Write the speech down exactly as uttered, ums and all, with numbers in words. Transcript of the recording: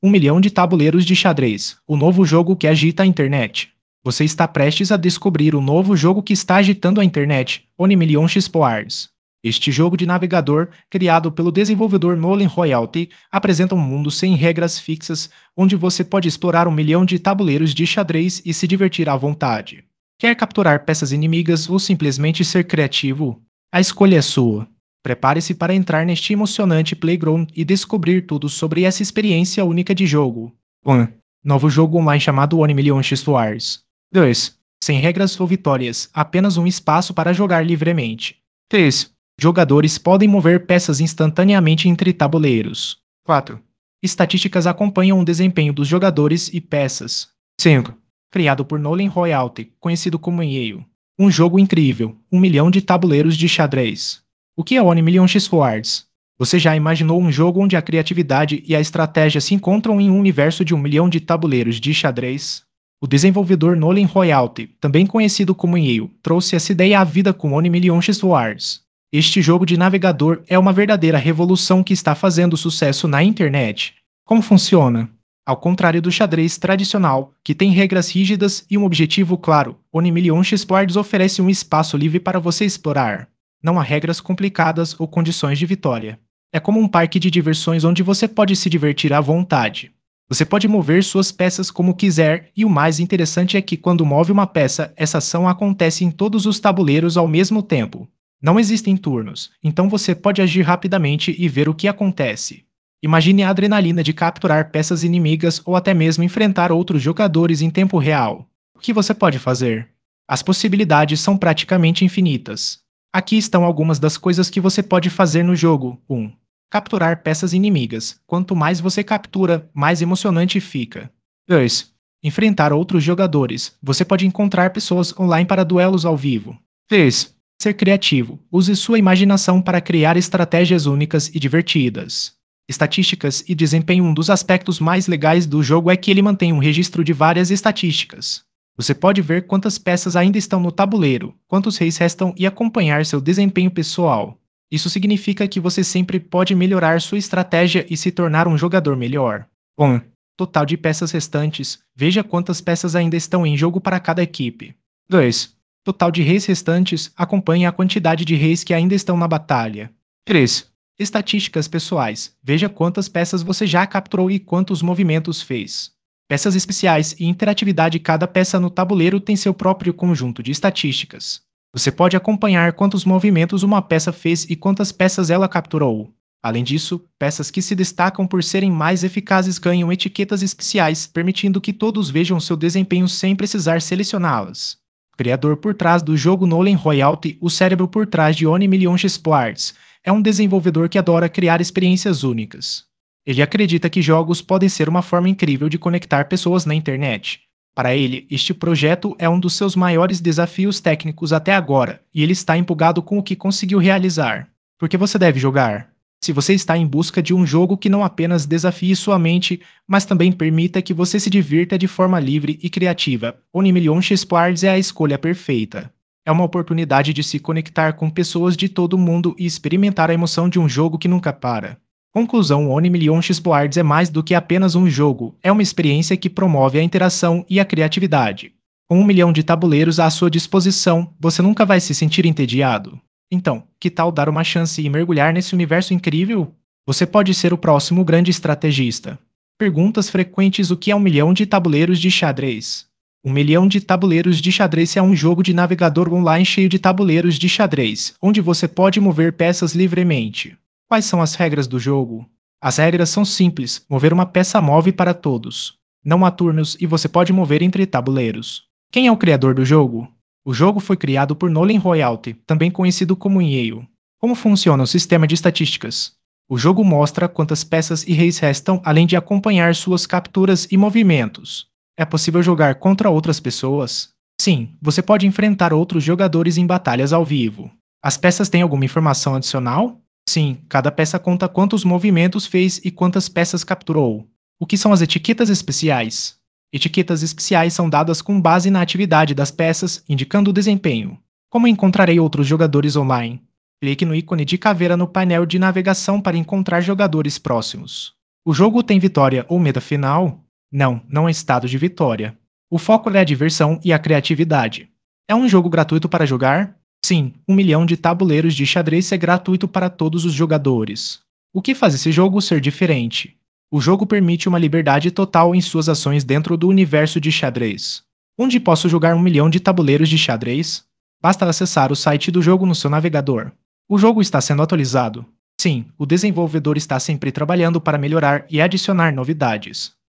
Um milhão de tabuleiros de xadrez, o novo jogo que agita a internet. Você está prestes a descobrir o novo jogo que está agitando a internet, One Million X-Poars. Este jogo de navegador, criado pelo desenvolvedor Nolan Royalty, apresenta um mundo sem regras fixas, onde você pode explorar um milhão de tabuleiros de xadrez e se divertir à vontade. Quer capturar peças inimigas ou simplesmente ser criativo? A escolha é sua. Prepare-se para entrar neste emocionante playground e descobrir tudo sobre essa experiência única de jogo. um. Novo jogo online chamado One Million X-Wars. dois. Sem regras ou vitórias, apenas um espaço para jogar livremente. três. Jogadores podem mover peças instantaneamente entre tabuleiros. quatro. Estatísticas acompanham o desempenho dos jogadores e peças. cinco. Criado por Nolan Royalty, conhecido como Yale. Um jogo incrível, um milhão de tabuleiros de xadrez. O que é One Million X-Wars? Você já imaginou um jogo onde a criatividade e a estratégia se encontram em um universo de um milhão de tabuleiros de xadrez? O desenvolvedor Nolan Royalty, também conhecido como Yale, trouxe essa ideia à vida com One Million X-Wars. Este jogo de navegador é uma verdadeira revolução que está fazendo sucesso na internet. Como funciona? Ao contrário do xadrez tradicional, que tem regras rígidas e um objetivo claro, One Million X-Wars oferece um espaço livre para você explorar. Não há regras complicadas ou condições de vitória. É como um parque de diversões onde você pode se divertir à vontade. Você pode mover suas peças como quiser, e o mais interessante é que quando move uma peça, essa ação acontece em todos os tabuleiros ao mesmo tempo. Não existem turnos, então você pode agir rapidamente e ver o que acontece. Imagine a adrenalina de capturar peças inimigas ou até mesmo enfrentar outros jogadores em tempo real. O que você pode fazer? As possibilidades são praticamente infinitas. Aqui estão algumas das coisas que você pode fazer no jogo. um. Capturar peças inimigas. Quanto mais você captura, mais emocionante fica. dois. Enfrentar outros jogadores. Você pode encontrar pessoas online para duelos ao vivo. três. Ser criativo. Use sua imaginação para criar estratégias únicas e divertidas. Estatísticas e desempenho. Um dos aspectos mais legais do jogo é que ele mantém um registro de várias estatísticas. Você pode ver quantas peças ainda estão no tabuleiro, quantos reis restam e acompanhar seu desempenho pessoal. Isso significa que você sempre pode melhorar sua estratégia e se tornar um jogador melhor. um. Total de peças restantes. Veja quantas peças ainda estão em jogo para cada equipe. dois. Total de reis restantes. Acompanhe a quantidade de reis que ainda estão na batalha. três. Estatísticas pessoais. Veja quantas peças você já capturou e quantos movimentos fez. Peças especiais e interatividade. Cada peça no tabuleiro tem seu próprio conjunto de estatísticas. Você pode acompanhar quantos movimentos uma peça fez e quantas peças ela capturou. Além disso, peças que se destacam por serem mais eficazes ganham etiquetas especiais, permitindo que todos vejam seu desempenho sem precisar selecioná-las. O criador por trás do jogo Nolan Royalty, o cérebro por trás de One Million X-Poars, é um desenvolvedor que adora criar experiências únicas. Ele acredita que jogos podem ser uma forma incrível de conectar pessoas na internet. Para ele, este projeto é um dos seus maiores desafios técnicos até agora, e ele está empolgado com o que conseguiu realizar. Por que você deve jogar? Se você está em busca de um jogo que não apenas desafie sua mente, mas também permita que você se divirta de forma livre e criativa, One Million X-Poars é a escolha perfeita. É uma oportunidade de se conectar com pessoas de todo o mundo e experimentar a emoção de um jogo que nunca para. Conclusão: One Million X-Poars é mais do que apenas um jogo, é uma experiência que promove a interação e a criatividade. Com um milhão de tabuleiros à sua disposição, você nunca vai se sentir entediado. Então, que tal dar uma chance e mergulhar nesse universo incrível? Você pode ser o próximo grande estrategista. Perguntas frequentes: o que é um milhão de tabuleiros de xadrez? Um milhão de tabuleiros de xadrez é um jogo de navegador online cheio de tabuleiros de xadrez, onde você pode mover peças livremente. Quais são as regras do jogo? As regras são simples: mover uma peça move para todos. Não há turnos e você pode mover entre tabuleiros. Quem é o criador do jogo? O jogo foi criado por Nolan Royalty, também conhecido como Yale. Como funciona o sistema de estatísticas? O jogo mostra quantas peças e reis restam, além de acompanhar suas capturas e movimentos. É possível jogar contra outras pessoas? Sim, você pode enfrentar outros jogadores em batalhas ao vivo. As peças têm alguma informação adicional? Sim, cada peça conta quantos movimentos fez e quantas peças capturou. O que são as etiquetas especiais? Etiquetas especiais são dadas com base na atividade das peças, indicando o desempenho. Como encontrarei outros jogadores online? Clique no ícone de caveira no painel de navegação para encontrar jogadores próximos. O jogo tem vitória ou meta final? Não, não é estado de vitória. O foco é a diversão e a criatividade. É um jogo gratuito para jogar? Sim, um milhão de tabuleiros de xadrez é gratuito para todos os jogadores. O que faz esse jogo ser diferente? O jogo permite uma liberdade total em suas ações dentro do universo de xadrez. Onde posso jogar um milhão de tabuleiros de xadrez? Basta acessar o site do jogo no seu navegador. O jogo está sendo atualizado? Sim, o desenvolvedor está sempre trabalhando para melhorar e adicionar novidades.